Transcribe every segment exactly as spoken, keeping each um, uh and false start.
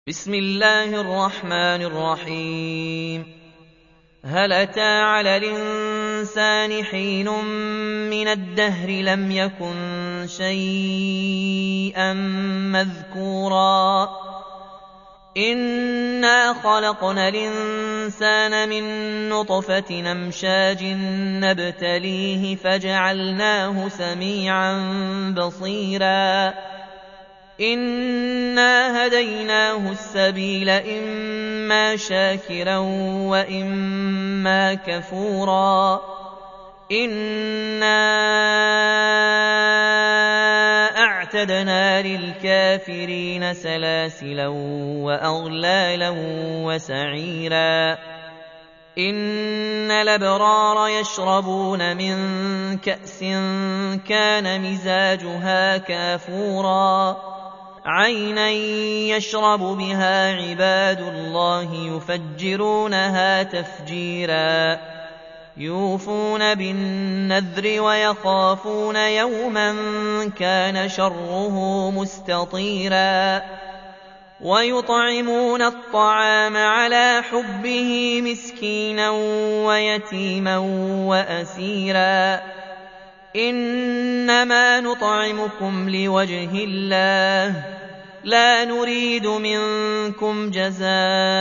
بسم الله الرحمن الرحيم هل أتى على الإنسان حين من الدهر لم يكن شيئا مذكورا إنا خلقنا الإنسان من نطفة أمشاج نبتليه فجعلناه سميعا بصيرا إنا هديناه السبيل إما شاكرا وإما كفورا إنا أعتدنا للكافرين سلاسلا وأغلالا وسعيرا إن الأبرار يشربون من كأس كان مزاجها كافورا عينا يشرب بها عباد الله يفجرونها تفجيرا يوفون بالنذر ويخافون يوما كان شره مستطيرا ويطعمون الطعام على حبه مسكينا ويتيما وأسيرا إنما نطعمكم لوجه الله لا نريد منكم جزاء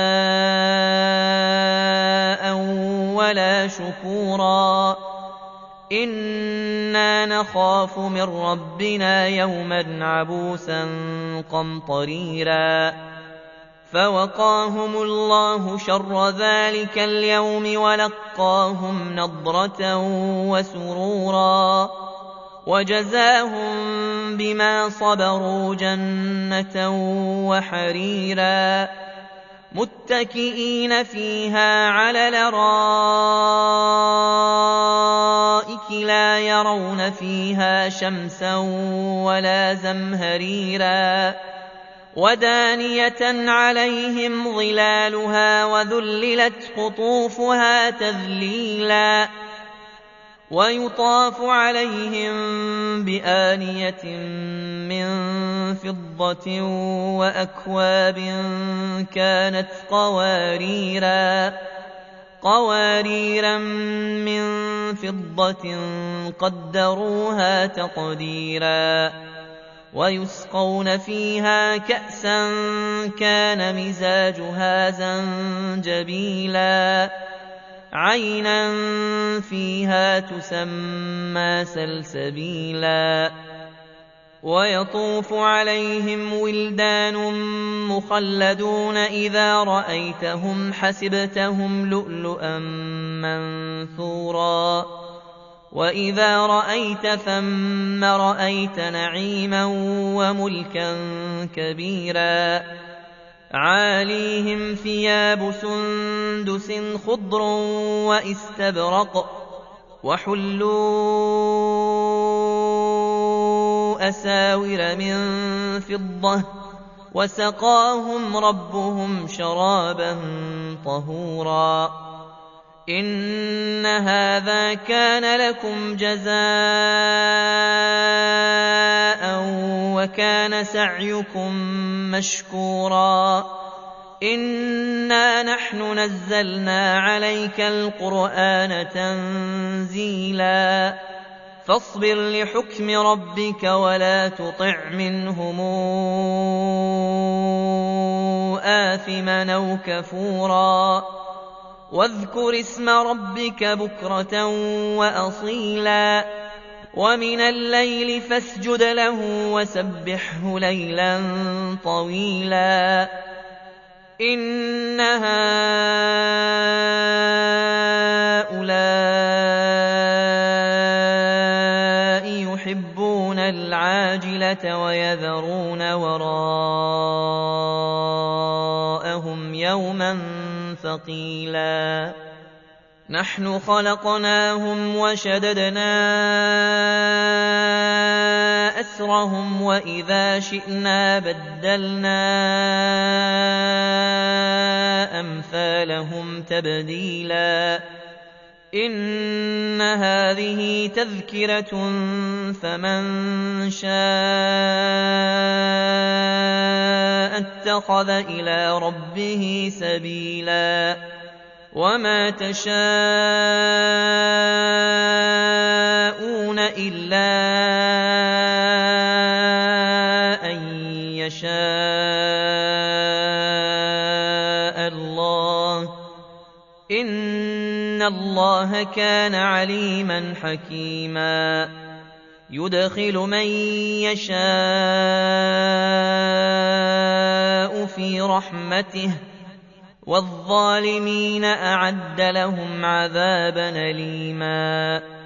ولا شكورا إنا نخاف من ربنا يوما عبوسا قمطريرا فوقاهم الله شر ذلك اليوم ولقاهم نضرة وسرورا وجزاهم بما صبروا جنة وحريرا متكئين فيها على الأرائك لا يرون فيها شمسا ولا زمهريرا ودانية عليهم ظلالها وذللت قطوفها تذليلا ويطاف عليهم بآنية من فضة وأكواب كانت قواريرا قواريرا من فضة قدروها تقديرا ويسقون فيها كأسا كان مزاجها زنجبيلا عينا فيها تسمى سلسبيلا ويطوف عليهم ولدان مخلدون إذا رأيتهم حسبتهم لؤلؤا منثورا وإذا رأيت ثم رأيت نعيما وملكا كبيرا عاليهم ثياب سندس خضر واستبرق وحلوا أساور من فضة وسقاهم ربهم شرابا طهورا إن هذا كان لكم جزاء وكان سعيكم مشكورا إنا نحن نزلنا عليك القرآن تنزيلا فاصبر لحكم ربك ولا تطع منهم آثما أو كفورا واذكر اسم ربك بكرة وأصيلا ومن الليل فاسجد له وسبحه ليلا طويلا إن هؤلاء يحبون العاجلة ويذرون وراءهم يوما ثقيلا نحن خلقناهم وشددنا أسرهم وإذا شئنا بدلنا أمثالهم تبديلا إن هذه تذكرة فمن شاء اتخذ إلى ربه سبيلا وما تشاءون إلا أن يشاء الله إن الله كان عليما حكيما يدخل من يشاء في رحمته والظالمين أعد لهم عذابا أليما